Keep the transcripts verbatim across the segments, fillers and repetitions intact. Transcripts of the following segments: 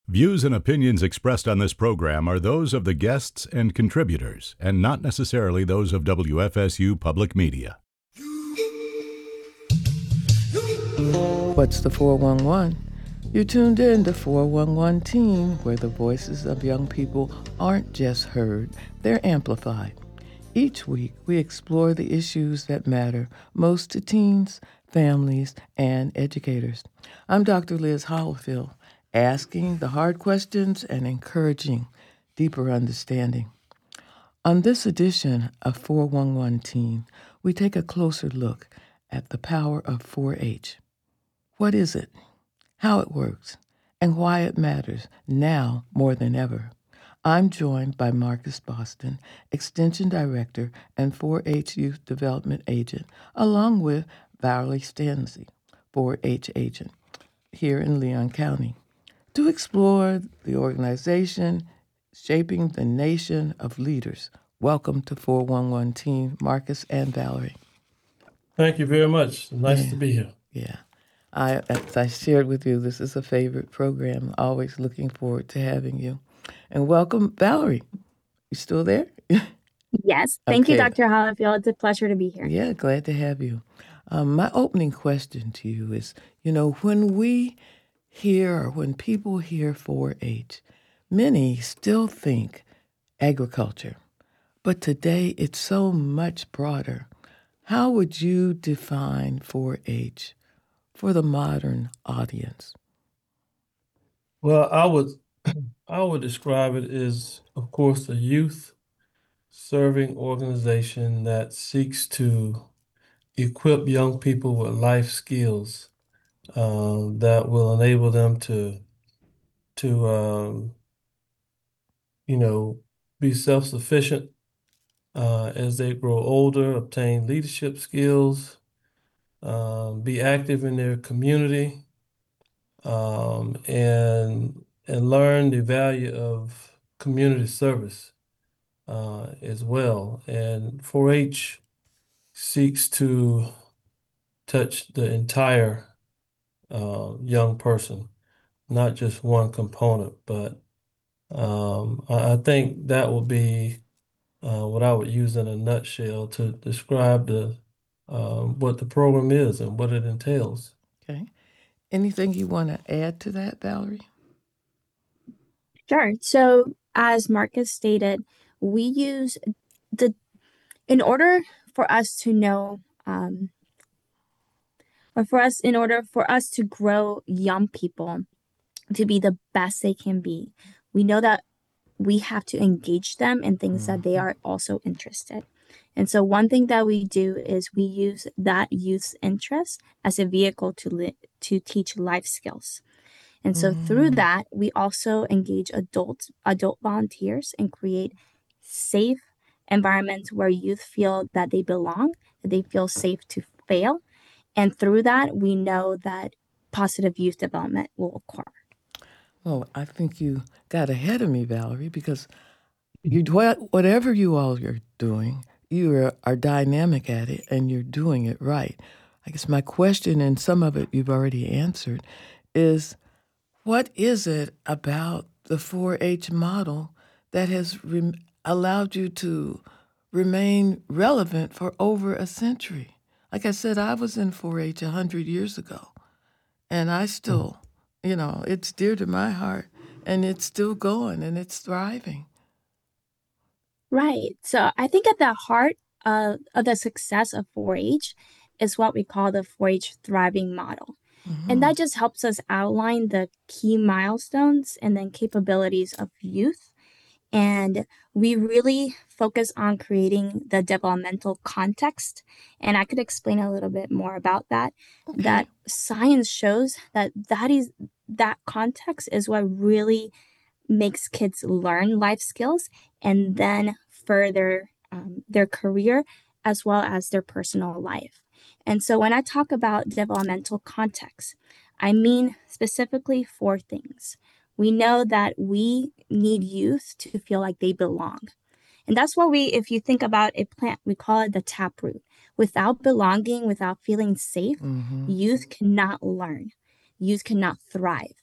Views and opinions expressed on this program are those of the guests and contributors, and not necessarily those of W F S U Public Media. What's the four one one? You're tuned in to four one one Teen, where the voices of young people aren't just heard, they're amplified. Each week, we explore the issues that matter most to teens, families, and educators. I'm Doctor Liz Hollifield, asking the hard questions and encouraging deeper understanding. On this edition of four one one Teen, we take a closer look at the power of four H. What is it, how it works, and why it matters now more than ever? I'm joined by Marcus Boston, Extension Director and four H Youth Development Agent, along with Valerie Stanzi, four H Agent, here in Leon County, to explore the organization shaping the nation of leaders. Welcome to four one one Teen, Marcus and Valerie. Thank you very much. Nice Yeah. to be here. Yeah. I, as I shared with you, this is a favorite program. Always looking forward to having you. And welcome, Valerie. You still there? Yes. Thank Okay. you, Doctor Hollifield. It's a pleasure to be here. Yeah, glad to have you. Um, my opening question to you is, you know, when we hear or when people hear four H, many still think agriculture. But today it's so much broader. How would you define four H for the modern audience? Well, I would I would describe it as, of course, a youth serving organization that seeks to equip young people with life skills uh, that will enable them to to um, you know be self-sufficient uh, as they grow older, obtain leadership skills, um, be active in their community, um, and and learn the value of community service uh, as well. And four H seeks to touch the entire uh, young person, not just one component. But um, I, I think that would be uh, what I would use in a nutshell to describe the um, what the program is and what it entails. Okay. Anything you want to add to that, Valerie? Sure. So, as Marcus stated, we use the, in order for us to know, um, or for us, in order for us to grow young people to be the best they can be, we know that we have to engage them in things that they are also interested. And so one thing that we do is we use that youth's interest as a vehicle to li- to teach life skills. And so through that, we also engage adult adult volunteers and create safe environments where youth feel that they belong, that they feel safe to fail. And through that, we know that positive youth development will occur. Well, I think you got ahead of me, Valerie, because you whatever you all are doing, you are, are dynamic at it and you're doing it right. I guess my question, and some of it you've already answered, is what is it about the four H model that has re- allowed you to remain relevant for over a century? Like I said, I was in four H one hundred years ago, and I still, you know, it's dear to my heart, and it's still going, and it's thriving. Right. So I think at the heart of, of the success of four H is what we call the four H thriving model. Mm-hmm. And that just helps us outline the key milestones and then capabilities of youth. And we really focus on creating the developmental context. And I could explain a little bit more about that. Okay. That science shows that that is that context is what really makes kids learn life skills and then further um, their career as well as their personal life. And so when I talk about developmental context, I mean specifically four things. We know that we need youth to feel like they belong. And that's what we, if you think about a plant, we call it the taproot. Without belonging, without feeling safe, Mm-hmm. youth cannot learn. Youth cannot thrive.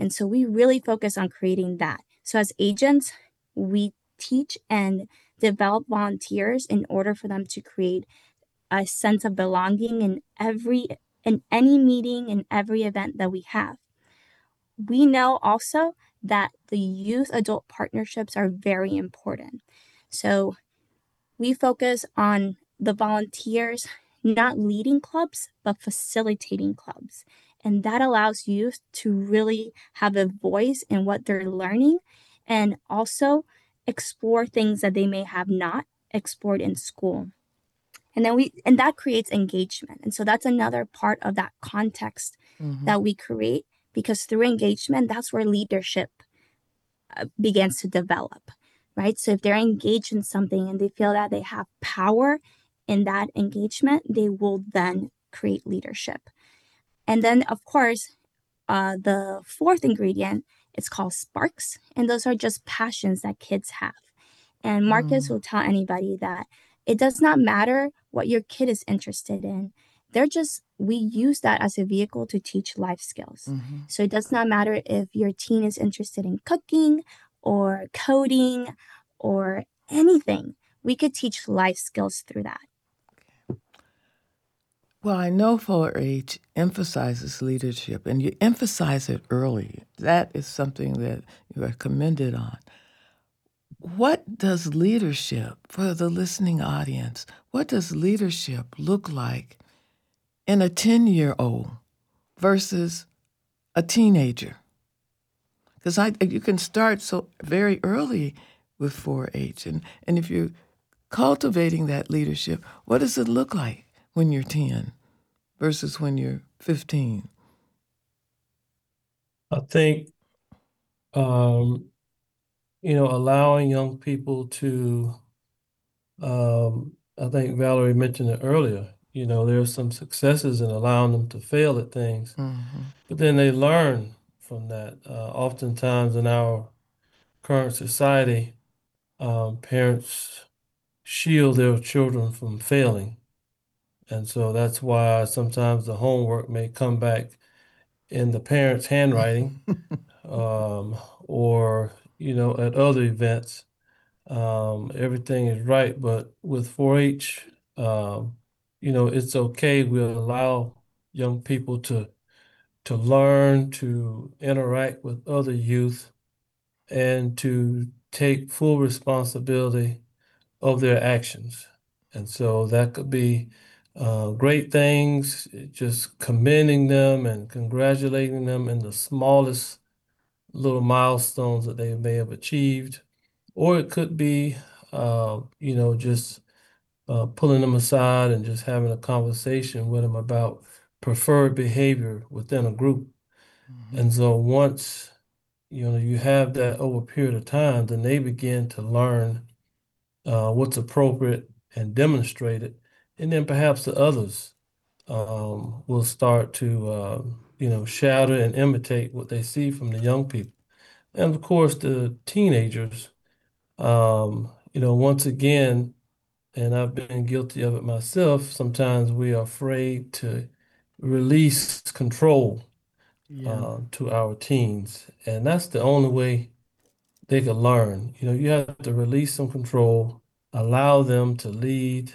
And so we really focus on creating that. So as agents, we teach and develop volunteers in order for them to create a sense of belonging in every in any meeting, in every event that we have. We know also that the youth adult partnerships are very important. So we focus on the volunteers not leading clubs, but facilitating clubs. And that allows youth to really have a voice in what they're learning and also explore things that they may have not explored in school. And then we and that creates engagement. And so that's another part of that context Mm-hmm. that we create, because through engagement, that's where leadership uh, begins to develop, right? So if they're engaged in something and they feel that they have power in that engagement, they will then create leadership. And then, of course, uh, the fourth ingredient, it's called sparks. And those are just passions that kids have. And Marcus Mm. will tell anybody that it does not matter what your kid is interested in. They're just, we use that as a vehicle to teach life skills. Mm-hmm. So it does not matter if your teen is interested in cooking or coding or anything. We could teach life skills through that. Well, I know four H emphasizes leadership, and you emphasize it early. That is something that you are commended on. What does leadership, for the listening audience, what does leadership look like in a ten-year-old versus a teenager? Because I you can start so very early with four H, and, and if you're cultivating that leadership, what does it look like when you're ten versus when you're fifteen? I think, um, you know, allowing young people to, um, I think Valerie mentioned it earlier, you know, there's some successes in allowing them to fail at things, Mm-hmm. but then they learn from that. Uh, oftentimes in our current society, um, parents shield their children from failing. And so that's why sometimes the homework may come back in the parents' handwriting, um, or, you know, at other events. Um, everything is right, but with four H, um, you know, it's okay. We'll allow young people to to learn, to interact with other youth, and to take full responsibility of their actions. And so that could be uh, great things, just commending them and congratulating them in the smallest little milestones that they may have achieved. Or it could be, uh, you know, just uh, pulling them aside and just having a conversation with them about preferred behavior within a group. Mm-hmm. And so once, you know, you have that over a period of time, then they begin to learn uh, what's appropriate and demonstrate it. And then perhaps the others um, will start to, uh, you know, shadow and imitate what they see from the young people. And of course, the teenagers, um, you know, once again, and I've been guilty of it myself, sometimes we are afraid to release control Yeah. uh, to our teens. And that's the only way they could learn. You know, you have to release some control, allow them to lead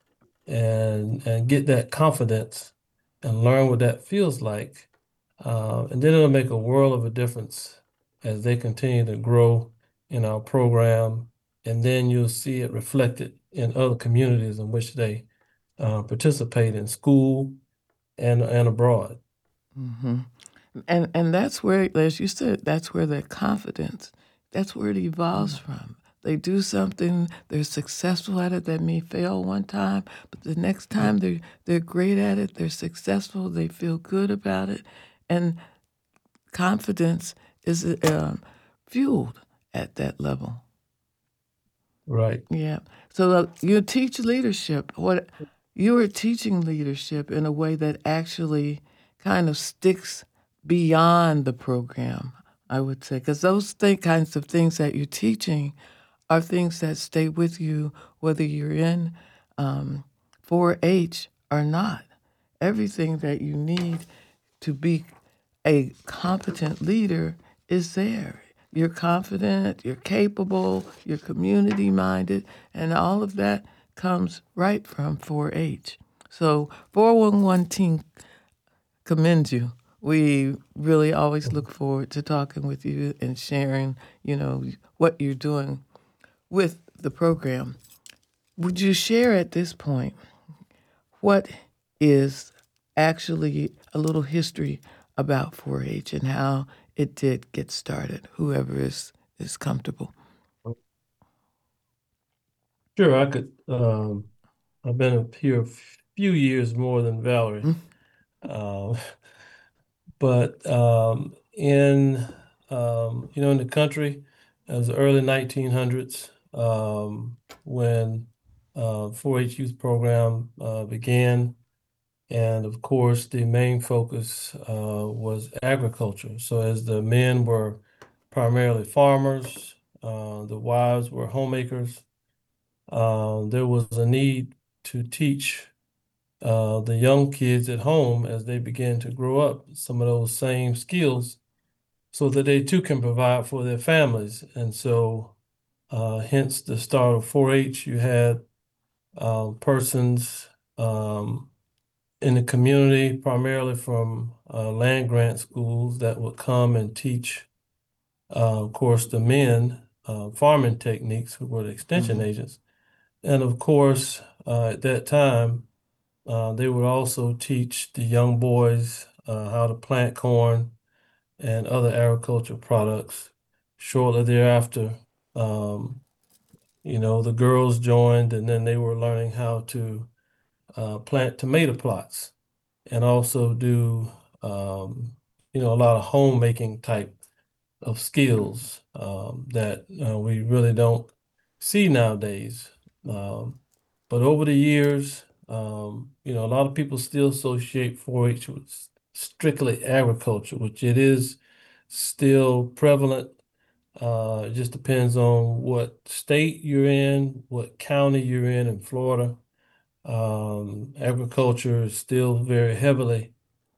and and get that confidence and learn what that feels like. Uh, and then it'll make a world of a difference as they continue to grow in our program. And then you'll see it reflected in other communities in which they uh, participate in school and and abroad. Mm-hmm. And and that's where, as you said, that's where their confidence, that's where it evolves from. They do something, they're successful at it. They may fail one time, but the next time they're they're great at it. They're successful. They feel good about it, and confidence is um, fueled at that level. Right. Yeah. So uh, you teach leadership. What you are teaching leadership in a way that actually kind of sticks beyond the program, I would say, because those th- kinds of things that you're teaching are things that stay with you whether you're in um, four H or not. Everything that you need to be a competent leader is there. You're confident, you're capable, you're community minded, and all of that comes right from four H. So four one one Team commends you. We really always look forward to talking with you and sharing, you know, what you're doing with the program. Would you share at this point what is actually a little history about four H and how it did get started, whoever is, is comfortable? Sure, I could. Um, I've been up here a few years more than Valerie. Um, but um, in um, you know, in the country, it was the early nineteen hundreds um, when uh, four H youth program uh, began, and of course, the main focus uh, was agriculture. So as the men were primarily farmers, uh, the wives were homemakers. Uh, there was a need to teach uh, the young kids at home as they begin to grow up some of those same skills so that they too can provide for their families. And so, uh, hence the start of four H. You had uh, persons um, in the community, primarily from uh, land grant schools, that would come and teach, uh, of course, the men uh, farming techniques who were the extension Mhm. agents. And of course, uh, at that time, uh, they would also teach the young boys uh, how to plant corn and other agricultural products. Shortly thereafter, um, you know, the girls joined, and then they were learning how to uh, plant tomato plots and also do, um, you know, a lot of homemaking type of skills um, that uh, we really don't see nowadays. Um, but over the years, um, you know, a lot of people still associate four H with strictly agriculture, which it is still prevalent. Uh, it just depends on what state you're in, what county you're in in Florida. Um, agriculture is still very heavily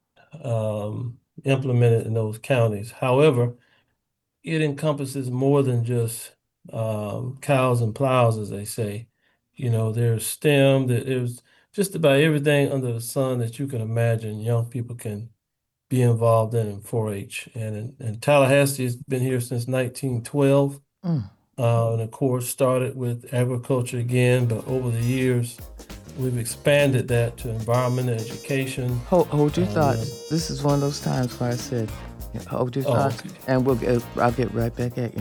um, implemented in those counties. However, it encompasses more than just um, cows and plows, as they say. You know, there's STEM, that there's just about everything under the sun that you can imagine young people can be involved in in four H. And, in, and Tallahassee has been here since nineteen twelve. Mm. Uh, and of course, started with agriculture again, but over the years, we've expanded that to environmental education. Hold, hold your Uh, thoughts. This is one of those times where I said, hold your oh, thoughts, okay. and we'll get, I'll get right back at you.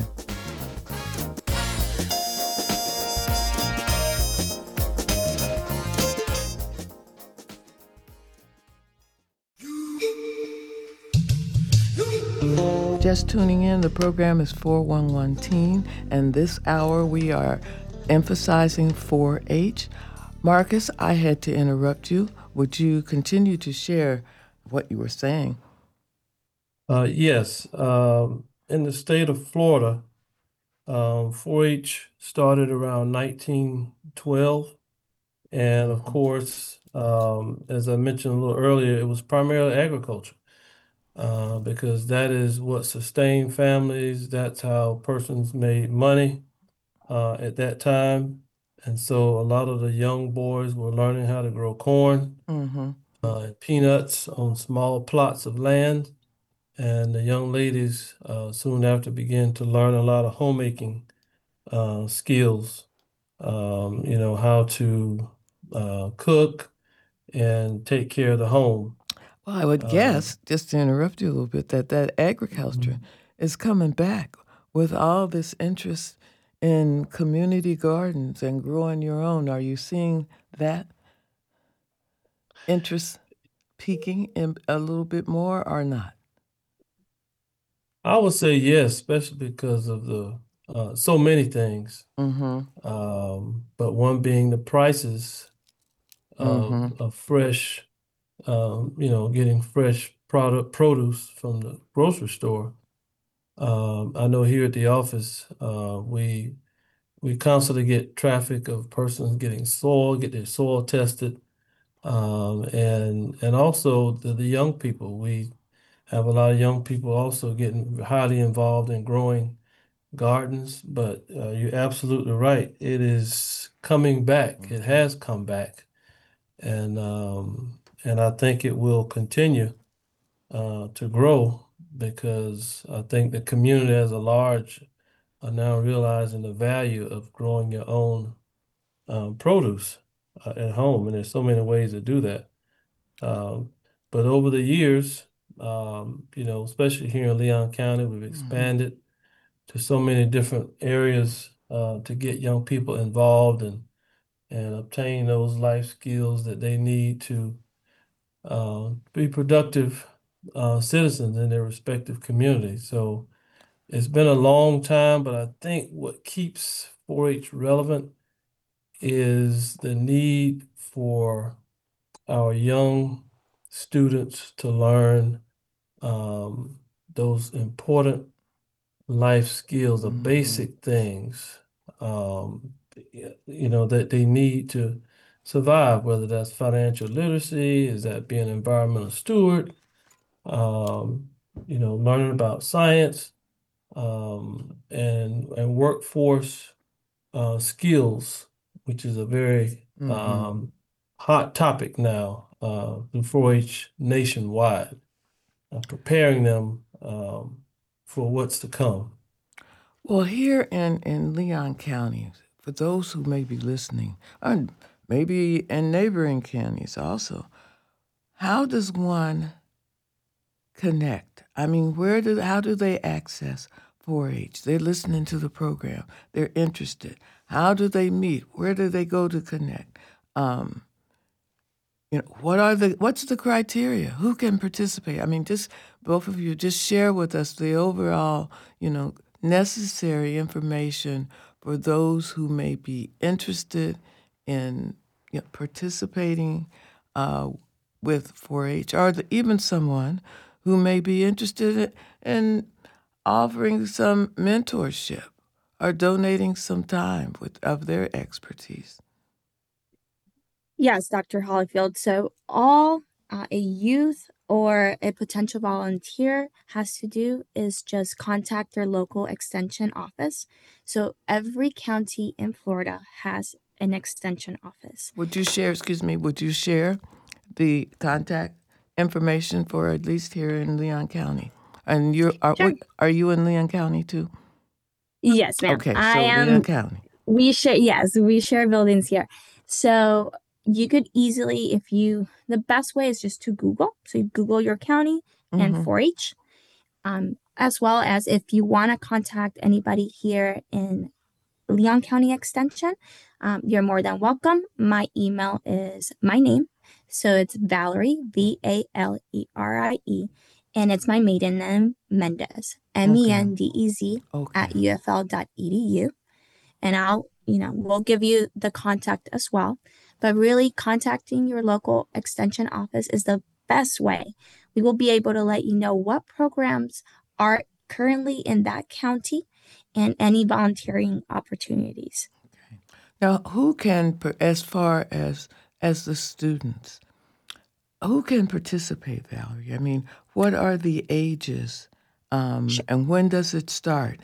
Just tuning in, the program is four one one Teen, and this hour we are emphasizing four H. Marcus, I had to interrupt you. Would you continue to share what you were saying? Uh, yes, um, in the state of Florida, um, four H started around nineteen twelve. And of course, um, as I mentioned a little earlier, it was primarily agriculture uh, because that is what sustained families. That's how persons made money uh, at that time. And so a lot of the young boys were learning how to grow corn, Mm-hmm. uh, and peanuts on small plots of land. And the young ladies uh, soon after began to learn a lot of homemaking uh, skills, um, you know, how to uh, cook and take care of the home. Well, I would Uh, guess, just to interrupt you a little bit, that that agriculture is coming back with all this interest in community gardens and growing your own. Are you seeing that interest peaking in a little bit more or not? I would say yes, especially because of the uh, so many things, Mm-hmm. um, but one being the prices of, Mm-hmm. of fresh, um, you know, getting fresh product produce from the grocery store. Um, I know here at the office, uh, we we constantly get traffic of persons getting soil, get their soil tested, um, and and also the, the young people. We have a lot of young people also getting highly involved in growing gardens. But uh, you're absolutely right. It is coming back. It has come back, and um, and I think it will continue uh, to grow because I think the community as a large are now realizing the value of growing your own um, produce uh, at home, and there's so many ways to do that. Um, but over the years, um, you know, especially here in Leon County, we've Mhm. expanded to so many different areas uh, to get young people involved and and obtain those life skills that they need to uh, be productive uh, citizens in their respective communities. So it's been a long time, but I think what keeps four H relevant is the need for our young students to learn um, those important life skills, the Mhm. basic things, um, y- you know, that they need to survive, whether that's financial literacy, is that being an environmental steward, um, you know, learning about science, um, and and workforce uh, skills, which is a very Mhm. um, hot topic now uh, through four H nationwide, uh, preparing them um, for what's to come. Well, here in, in Leon County, for those who may be listening, and maybe in neighboring counties also, how does one connect? I mean, where do how do they access four H? They're listening to the program. They're interested. How do they meet? Where do they go to connect? Um, you know, what are the what's the criteria? Who can participate? I mean, just both of you just share with us the overall, you know, necessary information for those who may be interested in you know, participating uh, with four H, or the, even someone who may be interested in offering some mentorship or donating some time with of their expertise. Yes, Doctor Hollifield. So all uh, a youth or a potential volunteer has to do is just contact their local extension office. So every county in Florida has an extension office. Would you share, excuse me, would you share the contact information for at least here in Leon County? And you're, are, Sure. what, are you in Leon County too? Yes, ma'am. Okay, I so Leon am. County. We share, yes, we share buildings here. So you could easily, if you, the best way is just to Google. So you Google your county and Mm-hmm. four H, um, as well as if you want to contact anybody here in Leon County Extension, um, you're more than welcome. My email is my name. So it's Valerie, V A L E R I E, and it's my maiden name, Mendez, M E Okay. N D E Z, Okay. at U F L dot E D U. And I'll, you know, we'll give you the contact as well. But really, contacting your local extension office is the best way. We will be able to let you know what programs are currently in that county and any volunteering opportunities. Now, who can, par- as far as as the students, who can participate, Valerie? I mean, what are the ages, um, Sure. and when does it start?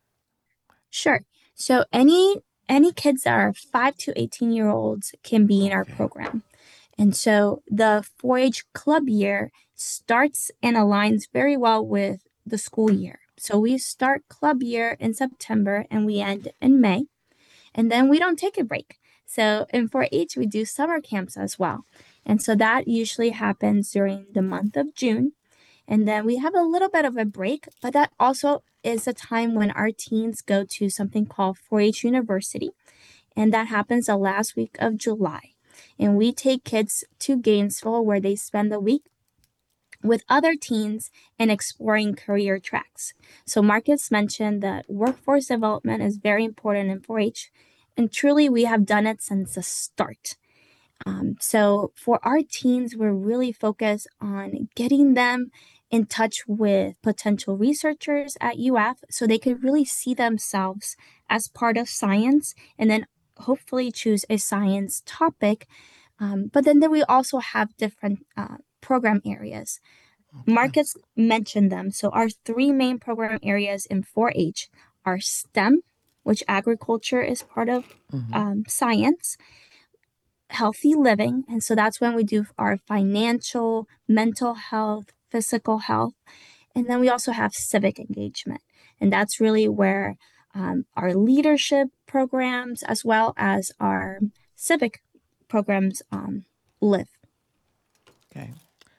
Sure. So any any kids that are five to eighteen year olds can be in our Okay. program. And so the four H club year starts and aligns very well with the school year. So we start club year in September and we end in May. And then we don't take a break. So in four H, we do summer camps as well. And so that usually happens during the month of June. And then we have a little bit of a break, but that also is a time when our teens go to something called four H University. And that happens the last week of July. And we take kids to Gainesville where they spend the week with other teens and exploring career tracks. So Marcus mentioned that workforce development is very important in four H, and truly we have done it since the start. Um, so for our teens, we're really focused on getting them in touch with potential researchers at U F so they could really see themselves as part of science and then hopefully choose a science topic. Um, but then, then we also have different uh, program areas. Marcus mentioned them. So our three main program areas in four H are STEM, which agriculture is part of, Mhm. um, science, healthy living. And so that's when we do our financial, mental health, physical health. And then we also have civic engagement. And that's really where um, our leadership programs as well as our civic programs um, live. Okay.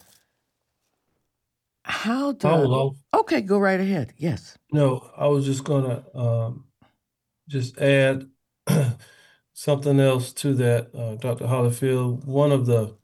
How I does? will also, Okay, go right ahead. Yes. no, I was just gonna um, just add something else to that, uh, Doctor Hollifield. One of the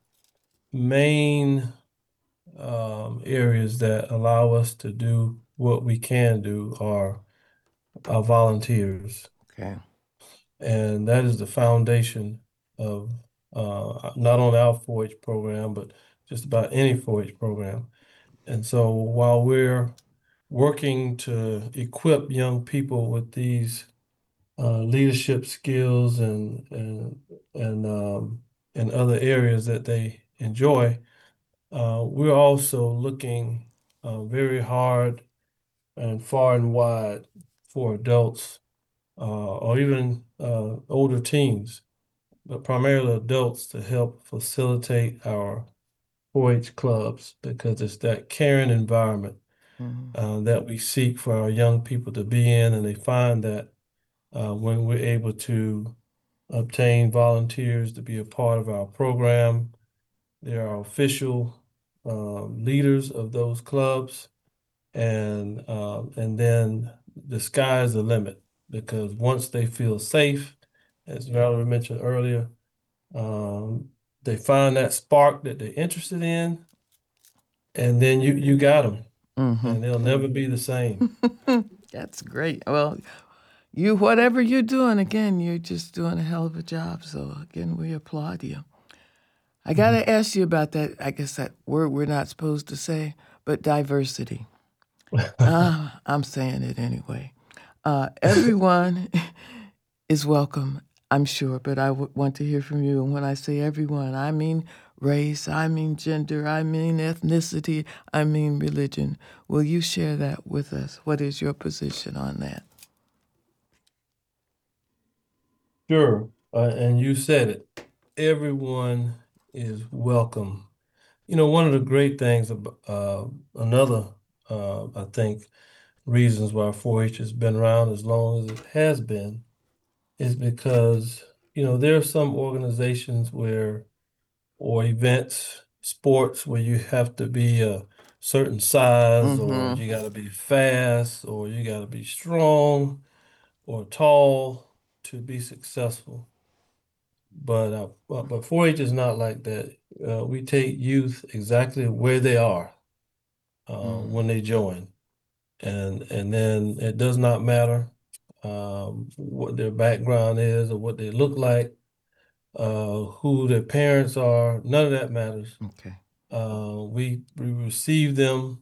main um, areas that allow us to do what we can do are our volunteers. Okay. And that is the foundation of uh, not only our four H program, but just about any four H program. And so while we're working to equip young people with these uh, leadership skills and and and um, and other areas that they enjoy, uh, we're also looking uh, very hard and far and wide for adults uh, or even uh, older teens, but primarily adults to help facilitate our four H clubs because it's that caring environment Mhm. uh, that we seek for our young people to be in, and they find that uh, when we're able to obtain volunteers to be a part of our program, they are official um, leaders of those clubs, and um, and then the sky is the limit because once they feel safe, as Valerie mentioned earlier, um, they find that spark that they're interested in, and then you you got them, Mm-hmm. and they'll never be the same. That's great. Well, you, whatever you're doing, again, you're just doing a hell of a job. So, again, we applaud you. I got to ask you about that. I guess that word we're not supposed to say, but diversity. Uh, I'm saying it anyway. Uh, everyone is welcome, I'm sure, but I w- want to hear from you. And when I say everyone, I mean race, I mean gender, I mean ethnicity, I mean religion. Will you share that with us? What is your position on that? Sure, uh, and you said it. Everyone is welcome. You know, one of the great things about uh, another, uh, I think, reasons why four H has been around as long as it has been is because, you know, there are some organizations where, or events, sports, where you have to be a certain size, or Mm-hmm. you got to be fast, or you got to be strong or tall to be successful. But uh, but, but four H is not like that. Uh, we take youth exactly where they are uh, when they join, and and then it does not matter um, what their background is or what they look like, uh, who their parents are. None of that matters. Okay. Uh, we we receive them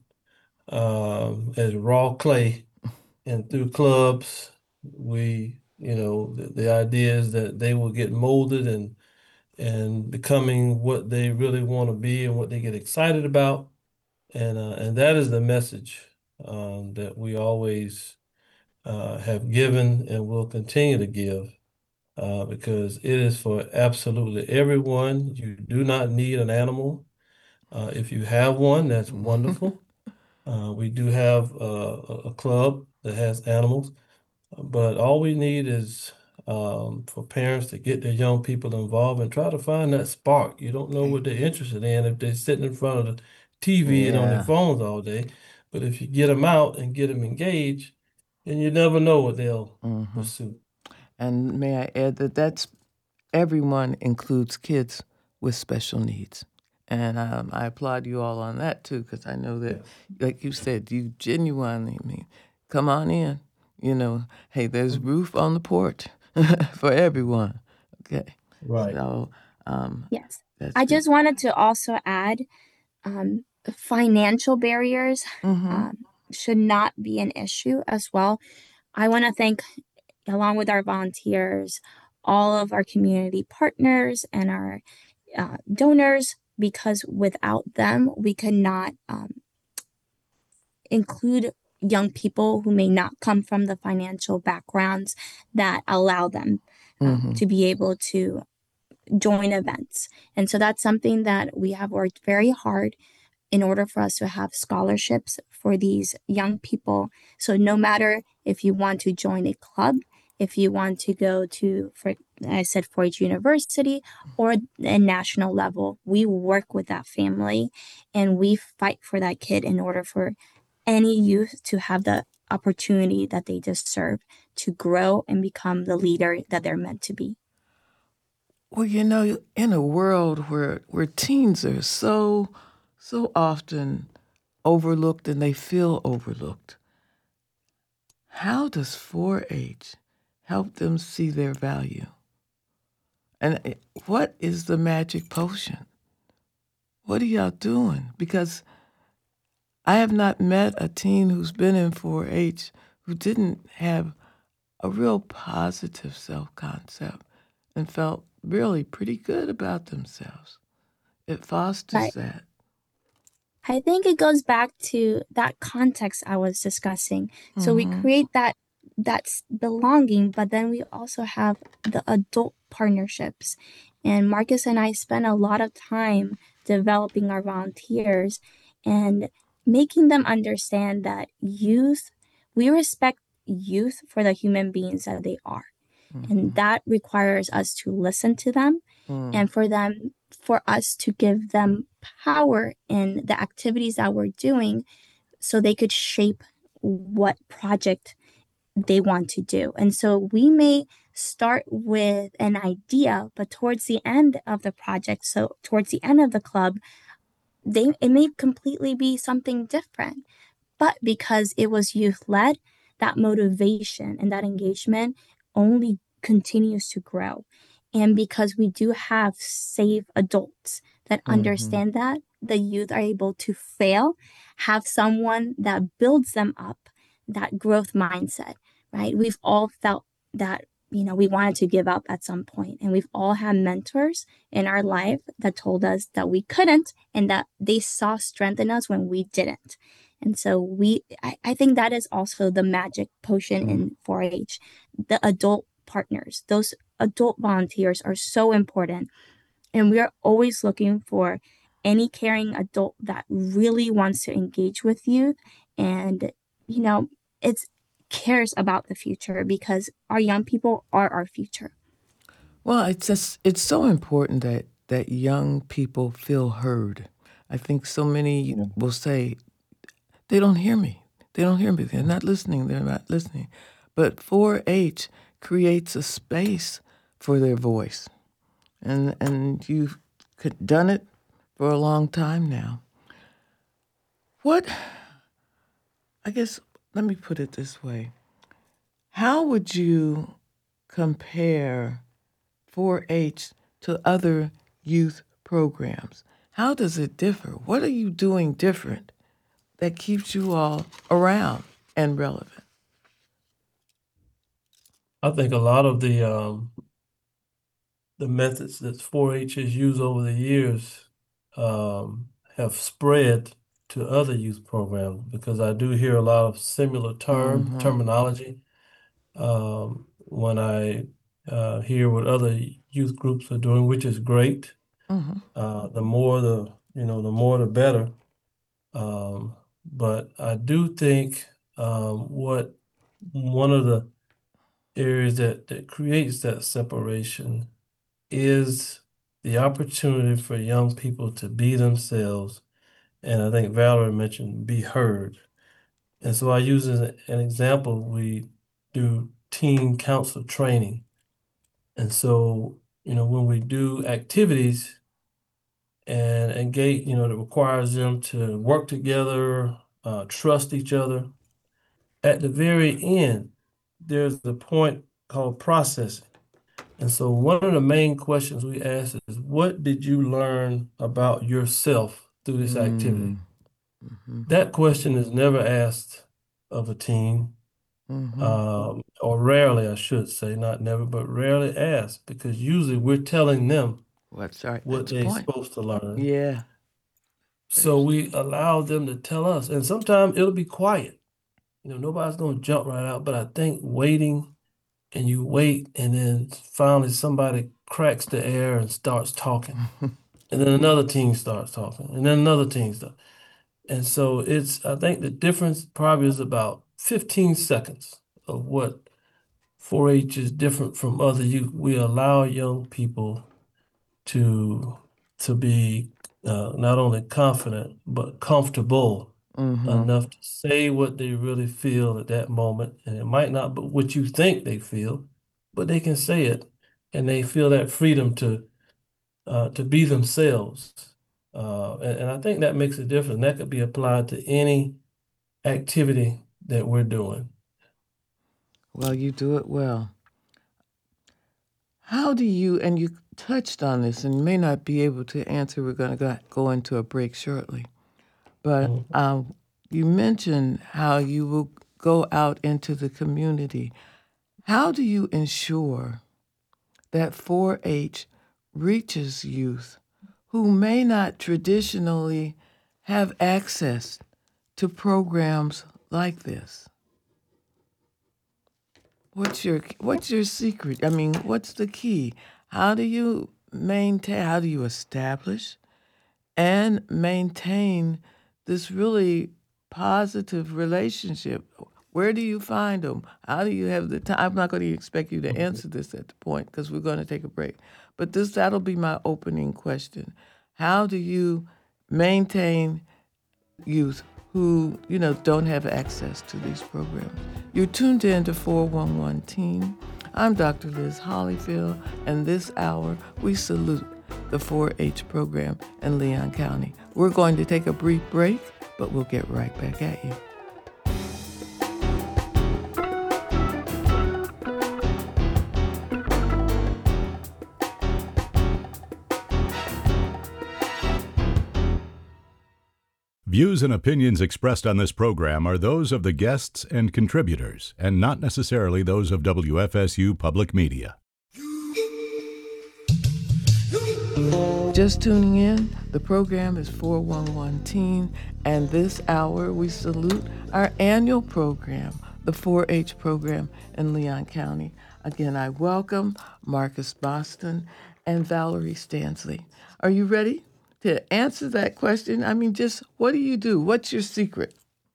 um, as raw clay, and through clubs, we you know the, the idea is that they will get molded and and becoming what they really want to be and what they get excited about. And uh, and that is the message um, that we always uh, have given and will continue to give uh, because it is for absolutely everyone. You do not need an animal. Uh, if you have one, that's wonderful. Uh, we do have uh, a a club that has animals. But all we need is um, for parents to get their young people involved and try to find that spark. You don't know Okay. what they're interested in if they're sitting in front of the T V and on their Yeah. phones all day. But if you get them out and get them engaged, then you never know what they'll Mm-hmm. pursue. And may I add that that's everyone includes kids with special needs. And um, I applaud you all on that too, because I know that, Yes. like you said, you genuinely mean, come on in. You know, hey, there's roof on the porch for everyone. Okay. Right. So um, Yes. that's I good. just wanted to also add um, financial barriers Mm-hmm. um, should not be an issue as well. I want to thank, along with our volunteers, all of our community partners and our uh, donors, because without them, we could not um, include young people who may not come from the financial backgrounds that allow them um, Mm-hmm. to be able to join events. And so that's something that we have worked very hard in order for us to have scholarships for these young people. So no matter if you want to join a club, if you want to go to, for I said, four H University or a national level, we work with that family and we fight for that kid in order for any youth to have the opportunity that they deserve to grow and become the leader that they're meant to be. Well, you know, in a world where where teens are so so often overlooked and they feel overlooked, how does four H help them see their value? And what is the magic potion? What are y'all doing? Because I have not met a teen who's been in four H who didn't have a real positive self-concept and felt really pretty good about themselves. It fosters Right. that. I think it goes back to that context I was discussing. So we Mhm. create that that's belonging, but then we also have the adult partnerships. And Marcus and I spend a lot of time developing our volunteers and making them understand that youth, we respect youth for the human beings that they are. And that requires us to listen to them Mm. and for them for us to give them power in the activities that we're doing so they could shape what project they want to do. And so we may start with an idea, but towards the end of the project, so towards the end of the club, they it may completely be something different. But because it was youth led, that motivation and that engagement only continues to grow. And because we do have safe adults that Mhm. understand that, the youth are able to fail, have someone that builds them up, that growth mindset, right? We've all felt that, you know, we wanted to give up at some point, and we've all had mentors in our life that told us that we couldn't and that they saw strength in us when we didn't. And so we, I, I think that is also the magic potion in four H. The adult partners, those adult volunteers are so important. And we are always looking for any caring adult that really wants to engage with youth and, you know, it's cares about the future because our young people are our future. Well, it's just it's so important that that young people feel heard. I think so many will say they don't hear me. They don't hear me. They're not listening. They're not listening. But four H creates a space for their voice. And and you've c- done it for a long time now. What I guess let me put it this way. How would you compare four H to other youth programs? How does it differ? What are you doing different that keeps you all around and relevant? I think a lot of the um, the methods that four H has used over the years um, have spread to other youth programs because I do hear a lot of similar term Mm-hmm. terminology um, when I uh, hear what other youth groups are doing, which is great. Mm-hmm. Uh, the more the you know, the more the better. Um, but I do think um, what one of the areas that that creates that separation is the opportunity for young people to be themselves. And I think Valerie mentioned be heard. And so I use as an example, we do teen council training. And so, you know, when we do activities and engage, you know, that requires them to work together, uh, trust each other, at the very end, there's the point called processing. And so one of the main questions we ask is, what did you learn about yourself through this activity? Mm-hmm. That question is never asked of a teen, Mm-hmm. um, or rarely, I should say, not never, but rarely asked, because usually we're telling them Well, that's right. what That's the they're point. supposed to learn. Yeah. So we allow them to tell us, and sometimes it'll be quiet. You know, nobody's gonna jump right out, but I think waiting and you wait, and then finally somebody cracks the air and starts talking, and then another team starts talking, and then another team starts. And so it's, I think the difference probably is about fifteen seconds of what four H is different from other youth. We allow young people to to be uh, not only confident but comfortable Mm-hmm. enough to say what they really feel at that moment. And it might not be what you think they feel, but they can say it, and they feel that freedom to uh, to be themselves. Uh, and, and I think that makes a difference. That could be applied to any activity that we're doing. Well, you do it well. How do you, and you touched on this and may not be able to answer, we're going to go into a break shortly, but Mhm. um, you mentioned how you will go out into the community. How do you ensure that four H reaches youth who may not traditionally have access to programs like this? What's your what's your secret? I mean, what's the key? How do you maintain, how do you establish and maintain this really positive relationship? Where do you find them? How do you have the time? I'm not going to expect you to answer this at the point because we're going to take a break. But this that'll be my opening question. How do you maintain youth who, you know, don't have access to these programs? You're tuned in to four one one Teen. I'm Doctor Liz Hollyfield, and this hour we salute the four H program in Leon County. We're going to take a brief break, but we'll get right back at you. Views and opinions expressed on this program are those of the guests and contributors, and not necessarily those of W F S U Public Media. Just tuning in, the program is four one one Teen, and this hour we salute our annual program, the four H program in Leon County. Again, I welcome Marcus Boston and Valerie Stansley. Are you ready to answer that question? I mean, just what do you do? What's your secret?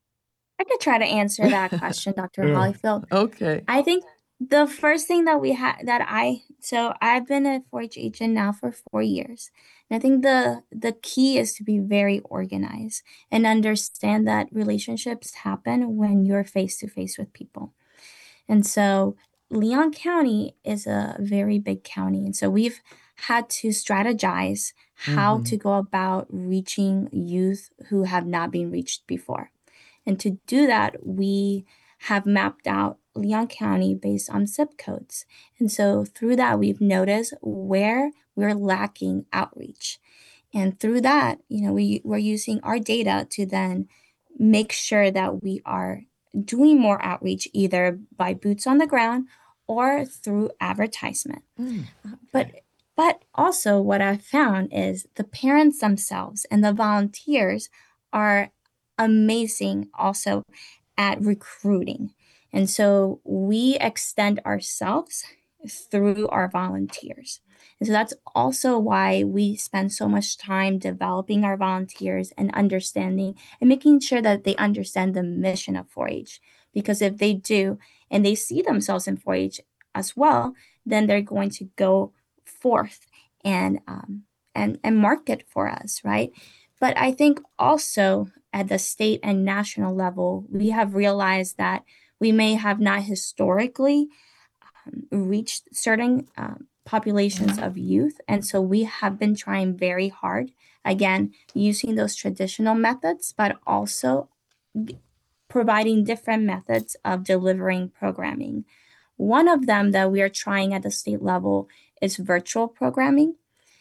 I could try to answer that question, Doctor Sure. Hollyfield. Okay. I think the first thing that we had that I so I've been a four H agent now for four years. And I think the the key is to be very organized and understand that relationships happen when you're face to face with people. And so Leon County is a very big county. And so we've had to strategize how Mhm. to go about reaching youth who have not been reached before. And to do that, we have mapped out Leon County based on zip codes. And so through that, we've noticed where we're lacking outreach. And through that, you know, we, we're using our data to then make sure that we are doing more outreach either by boots on the ground or through advertisement. Mm. But but also what I found is the parents themselves and the volunteers are amazing also at recruiting. And so we extend ourselves through our volunteers. And so that's also why we spend so much time developing our volunteers and understanding and making sure that they understand the mission of four H. Because if they do and they see themselves in four H as well, then they're going to go forth and um, and and market for us, right? But I think also at the state and national level, we have realized that we may have not historically um, reached certain um, populations of youth. And so we have been trying very hard, again, using those traditional methods, but also g- providing different methods of delivering programming. One of them that we are trying at the state level is virtual programming.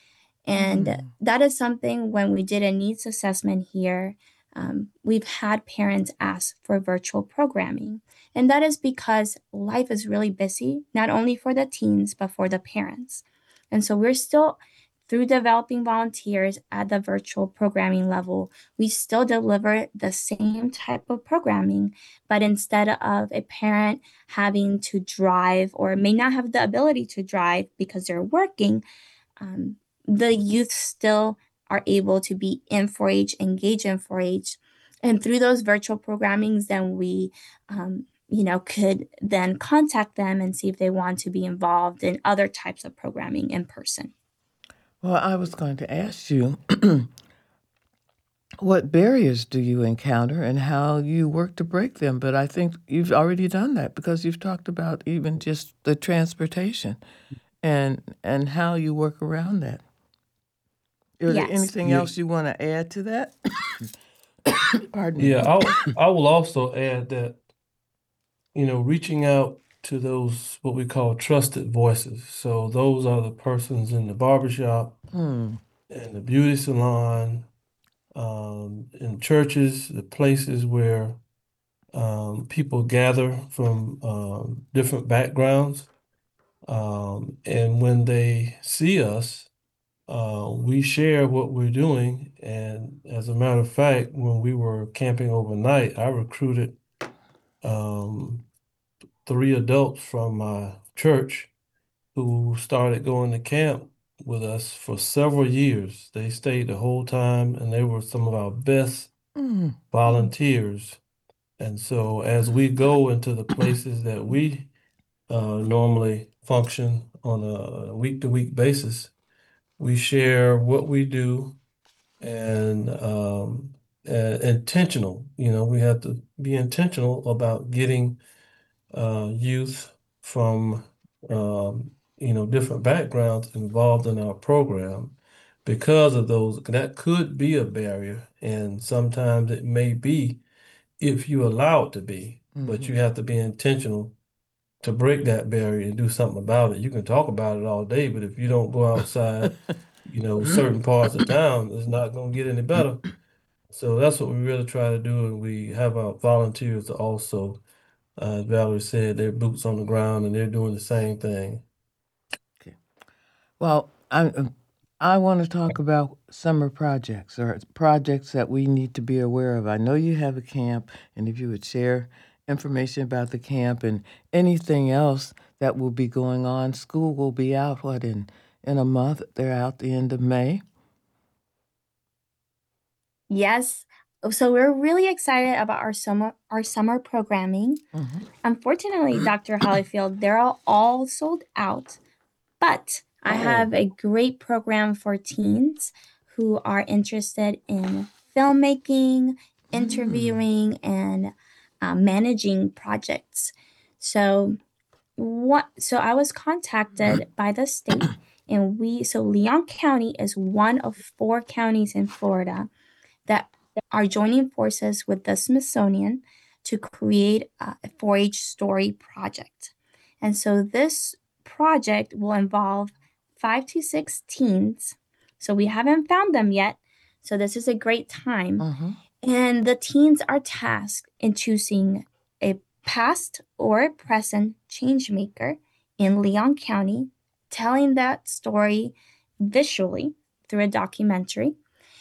And Mm. that is something when we did a needs assessment here, um, we've had parents ask for virtual programming. And that is because life is really busy, not only for the teens, but for the parents. And so we're still through developing volunteers at the virtual programming level, we still deliver the same type of programming, but instead of a parent having to drive or may not have the ability to drive because they're working, um, the youth still are able to be in four H, engage in four H. And through those virtual programmings, then we, um, you know, could then contact them and see if they want to be involved in other types of programming in person. Well, I was going to ask you, what barriers do you encounter and how you work to break them? But I think you've already done that because you've talked about even just the transportation and and how you work around that. Is there Yes. anything Yeah, else you want to add to that? Pardon me. yeah. I'll, I will also add that, you know, reaching out to those what we call trusted voices. So those are the persons in the barbershop Hmm. and the beauty salon, um, in churches, the places where um, people gather from um, different backgrounds. Um, and when they see us, uh, we share what we're doing. And as a matter of fact, when we were camping overnight, I recruited um, three adults from my church who started going to camp with us for several years. They stayed the whole time, and they were some of our best Mm. volunteers. And so, as we go into the places that we uh, normally function on a week to week basis, we share what we do and um, uh, intentional. You know, we have to be intentional about getting uh, youth from um, you know different backgrounds involved in our program because of those. That could be a barrier, and sometimes it may be if you allow it to be, but you Mm-hmm. have to be intentional to break that barrier and do something about it. You can talk about it all day, but if you don't go outside, you know, certain parts of town, it's not going to get any better. So that's what we really try to do, and we have our volunteers to also, uh, as Valerie said, they're boots on the ground and they're doing the same thing. Okay. Well, I um, I want to talk about summer projects or projects that we need to be aware of. I know you have a camp, and if you would share information about the camp and anything else that will be going on. School will be out what in in a month. They're out the end of May. Yes. So we're really excited about our summer our summer programming. Mm-hmm. Unfortunately, Doctor Hollyfield, they're all, all sold out, but I Oh. have a great program for teens who are interested in filmmaking, interviewing, and uh, managing projects. So what so I was contacted by the state, and we so Leon County is one of four counties in Florida that are joining forces with the Smithsonian to create a four H story project. And so this project will involve five to six teens. So we haven't found them yet. So this is a great time. Mm-hmm. And the teens are tasked in choosing a past or a present change maker in Leon County, telling that story visually through a documentary.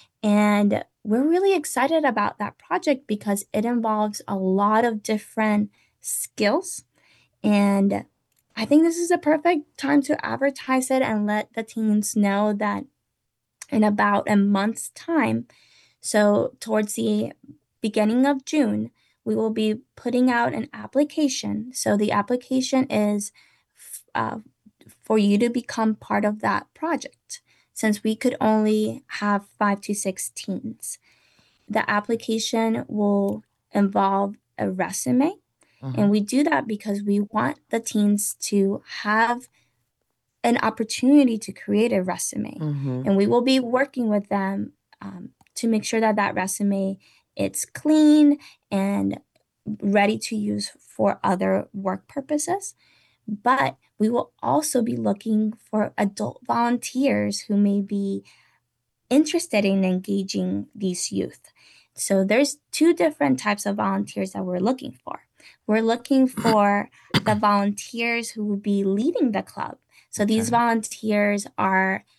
And we're really excited about that project because it involves a lot of different skills. And I think this is a perfect time to advertise it and let the teens know that in about a month's time, so towards the beginning of June, we will be putting out an application. So the application is uh, for you to become part of that project, since we could only have five to six teens. The application will involve a resume, Mm-hmm. and we do that because we want the teens to have an opportunity to create a resume. Mm-hmm. And we will be working with them um, to make sure that that resume it's clean and ready to use for other work purposes. But we will also be looking for adult volunteers who may be interested in engaging these youth. So there's two different types of volunteers that we're looking for. We're looking for the volunteers who will be leading the club. So these Okay. volunteers are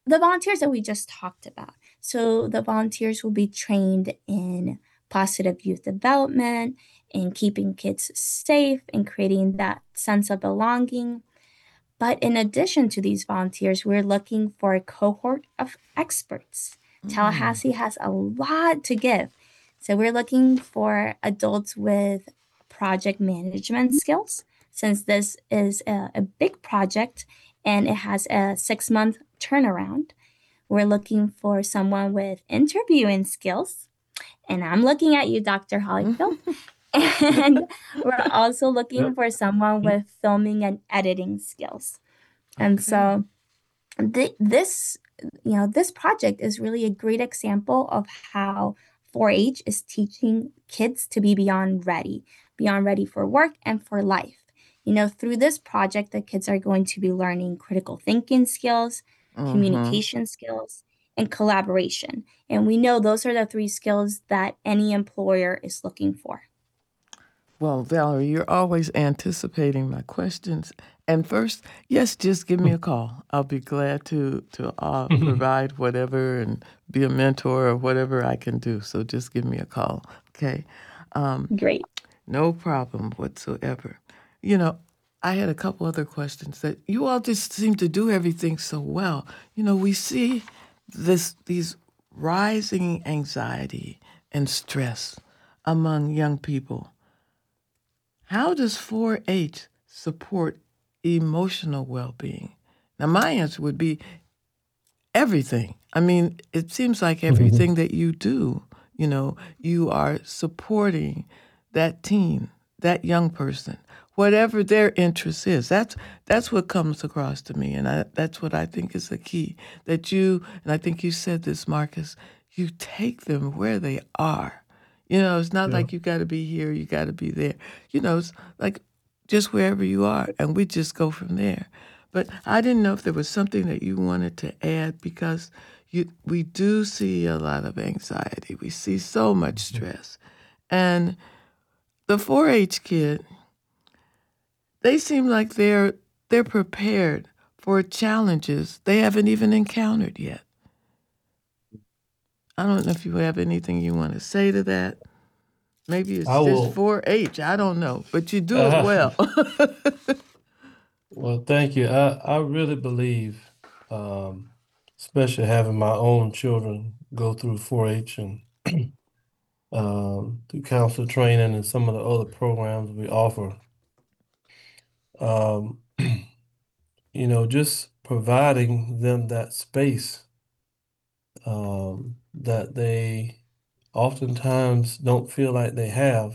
the volunteers that we just talked about. So the volunteers will be trained in positive youth development, in keeping kids safe, and creating that sense of belonging. But in addition to these volunteers, we're looking for a cohort of experts. Mm. Tallahassee has a lot to give. So we're looking for adults with project management skills, since this is a, a big project and it has a six month turnaround. We're looking for someone with interviewing skills. And I'm looking at you, Doctor Hollyfield. And we're also looking Yep. for someone with filming and editing skills. And Okay. so th- this, you know, this project is really a great example of how four H is teaching kids to be beyond ready, beyond ready for work and for life. You know, through this project, the kids are going to be learning critical thinking skills, Mhm. communication skills, and collaboration. And we know those are the three skills that any employer is looking for. Well, Valerie, you're always anticipating my questions. And first, yes, just give me a call. I'll be glad to to uh, provide whatever and be a mentor or whatever I can do. So just give me a call, okay? Um, Great. no problem whatsoever. You know, I had a couple other questions that you all just seem to do everything so well. You know, we see this these rising anxiety and stress among young people. How does four H support emotional well-being? Now, my answer would be everything. I mean, it seems like everything that you do, you know, you are supporting that teen, that young person, whatever their interest is. That's that's what comes across to me, and I, that's what I think is the key. That you, and I think you said this, Marcus, you take them where they are. You know, it's not Yeah. like you got to be here, you got to be there. You know, it's like just wherever you are, and we just go from there. But I didn't know if there was something that you wanted to add, because you we do see a lot of anxiety. We see so much stress. And the four H kid, they seem like they're they're prepared for challenges they haven't even encountered yet. I don't know if you have anything you want to say to that. Maybe it's I just will. four H. I don't know, but you do it Uh, well. well, thank you. I, I really believe, um, especially having my own children go through four H and um, through counselor training and some of the other programs we offer. Um, you know, just providing them that space um, that they oftentimes don't feel like they have,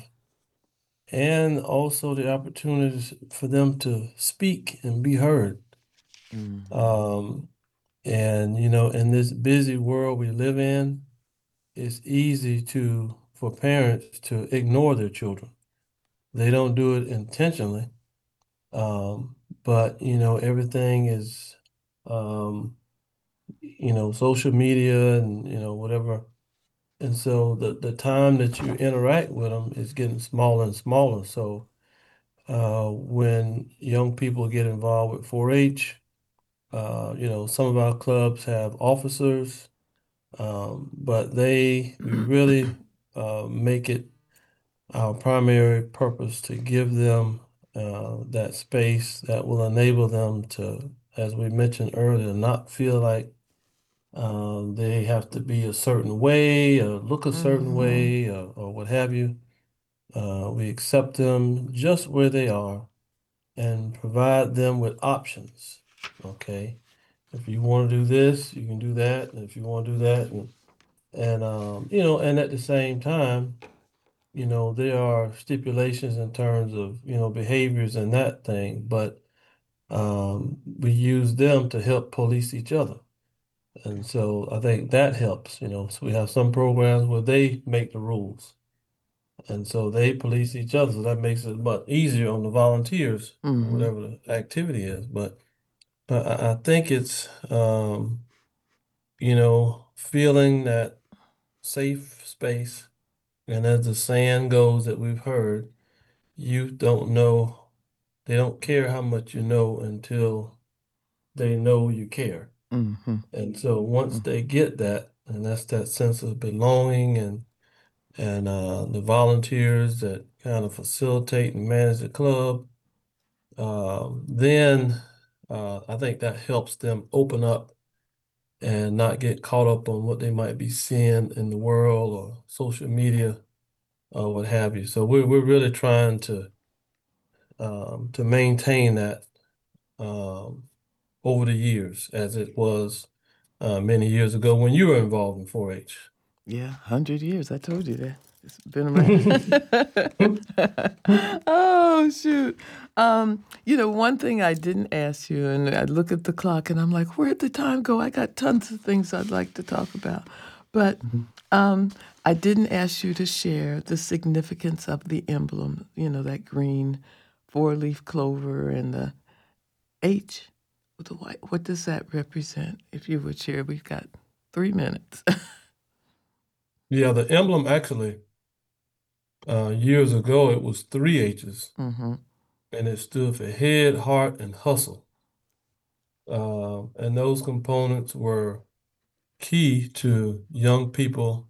and also the opportunities for them to speak and be heard. Mhm. Um, and you know, in this busy world we live in, it's easy to for parents to ignore their children. They don't do it intentionally, um, but you know, everything is, um, you know, social media and you know whatever. And so the the time that you interact with them is getting smaller and smaller. So uh, when young people get involved with four H, uh, you know, some of our clubs have officers, um, but they we really uh, make it our primary purpose to give them uh, that space that will enable them to, as we mentioned earlier, not feel like um, they have to be a certain way or look a certain Mhm. way or, or what have you. Uh, we accept them just where they are and provide them with options. Okay. If you want to do this, you can do that. And if you want to do that, and, and um, you know, and at the same time, you know, there are stipulations in terms of, you know, behaviors and that thing, but um, we use them to help police each other. And so I think that helps, you know. So we have some programs where they make the rules. And so they police each other. So that makes it much easier on the volunteers, or Mhm. whatever the activity is. But but I, I think it's um, you know, feeling that safe space. And as the saying goes that we've heard, you don't know, they don't care how much you know until they know you care. Mm-hmm. And so once they get that, and that's that sense of belonging and and uh, the volunteers that kind of facilitate and manage the club, um, then uh, I think that helps them open up and not get caught up on what they might be seeing in the world or social media or what have you. So we're we're really trying to um, to maintain that um, over the years as it was uh, many years ago when you were involved in four H. Yeah, hundred years. I told you that. It's been around. Oh shoot! Um, you know, one thing I didn't ask you, and I look at the clock, and I'm like, where'd the time go? I got tons of things I'd like to talk about, but um, I didn't ask you to share the significance of the emblem. You know, that green four-leaf clover and the H with the white. What does that represent? If you would share, we've got three minutes. Yeah, the emblem actually, uh, years ago, it was three H's, Mm-hmm. and it stood for head, heart, and hustle. Uh, and those components were key to young people.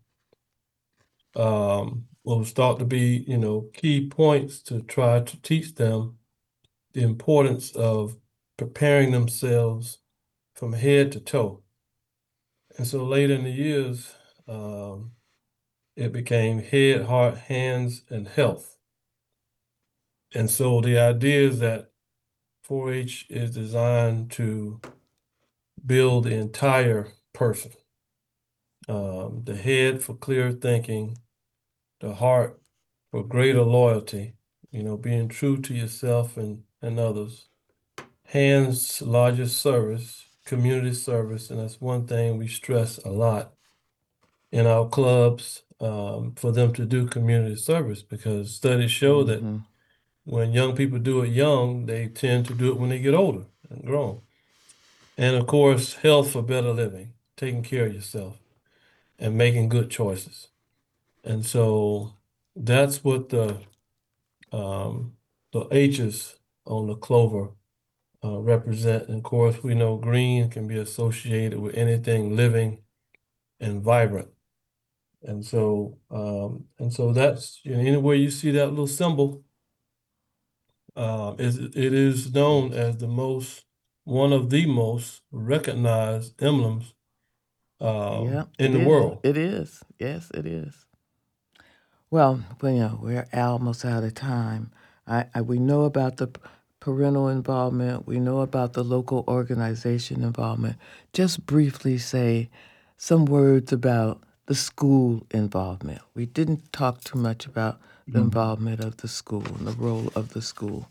Um, will start to be, you know, key points to try to teach them the importance of preparing themselves from head to toe. And so later in the years, um, it became head, heart, hands, and health. And so the idea is that four H is designed to build the entire person. Um, the head for clear thinking, the heart for greater loyalty, you know, being true to yourself and, and others. Hands, largest service, community service, and that's one thing we stress a lot in our clubs um, for them to do community service because studies show that Mm-hmm. when young people do it young, they tend to do it when they get older and grown. And of course, health for better living, taking care of yourself and making good choices. And so that's what the um, the H's on the clover uh, represent. And of course, we know green can be associated with anything living and vibrant. And so, um, and so that's, you know, anywhere you see that little symbol, uh, is it is known as the most, one of the most recognized emblems um, Yeah, in it the is. world. It is. Yes, it is. Well, well, you know, we're almost out of time. I, I we know about the p- parental involvement. We know about the local organization involvement. Just briefly say some words about the school involvement. We didn't talk too much about the Mhm. involvement of the school and the role of the school.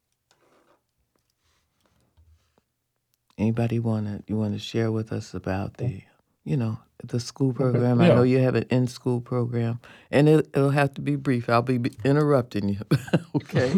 Anybody want to you want to share with us about the, you know, the school Okay. program? I know Yeah. you have an in-school program, and it, it'll have to be brief. I'll be be interrupting you. Okay.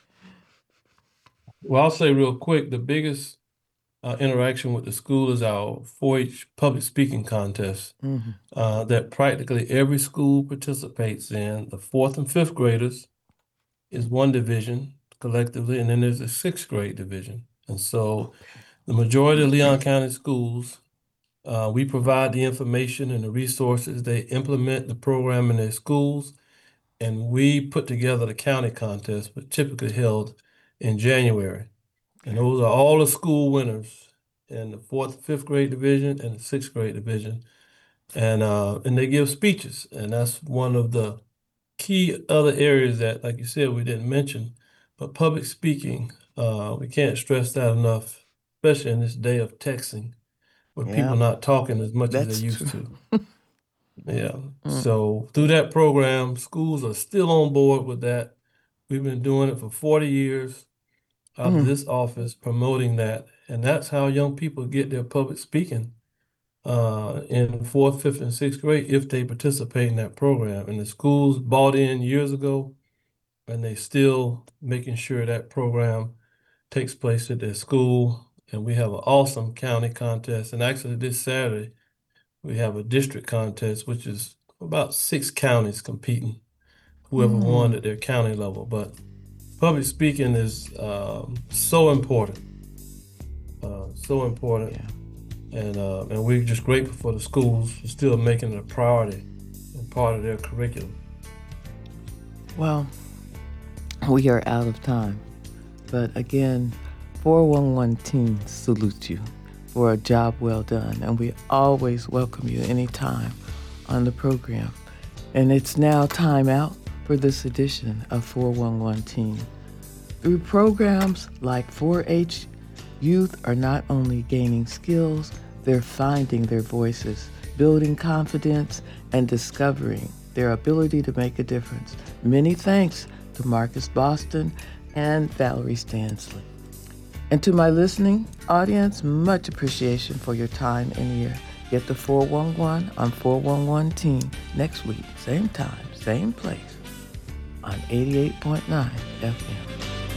Well, I'll say real quick, the biggest uh, interaction with the school is our four H public speaking contest Mm-hmm. uh, that practically every school participates in. The fourth and fifth graders is one division collectively, and then there's a sixth grade division. And so Okay. the majority of Leon County schools, uh, we provide the information and the resources. They implement the program in their schools, and we put together the county contest, but typically held in January. And those are all the school winners in the fourth, fifth grade division and the sixth grade division. And uh, and they give speeches, and that's one of the key other areas that, like you said, we didn't mention. But public speaking, uh, we can't stress that enough, especially in this day of texting, where people Yeah, are not talking as much as they that's used true. to. Yeah. Mm. So through that program, schools are still on board with that. We've been doing it for forty years out of Mm. this office promoting that. And that's how young people get their public speaking uh, in fourth, fifth, and sixth grade if they participate in that program. And the schools bought in years ago, and they still making sure that program takes place at their school. And we have an awesome county contest. And actually, this Saturday, we have a district contest, which is about six counties competing, whoever won Mm. at their county level. But public speaking is um, so important, uh, so important. Yeah. And, uh, and we're just grateful for the schools for still making it a priority and part of their curriculum. Well, we are out of time. But again, four one one Team salutes you for a job well done. And we always welcome you anytime on the program. And it's now time out for this edition of four one one Team. Through programs like four H, youth are not only gaining skills, they're finding their voices, building confidence, and discovering their ability to make a difference. Many thanks to Marcus Boston and Valerie Stansley. And to my listening audience, much appreciation for your time and ear. Get the four one one on four one one Team next week, same time, same place, on eighty-eight point nine F M.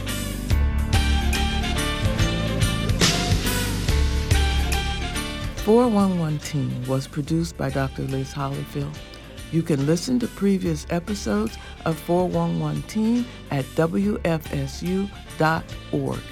four one one Team was produced by Doctor Liz Hollifield. You can listen to previous episodes of four one one Team at W F S U dot org.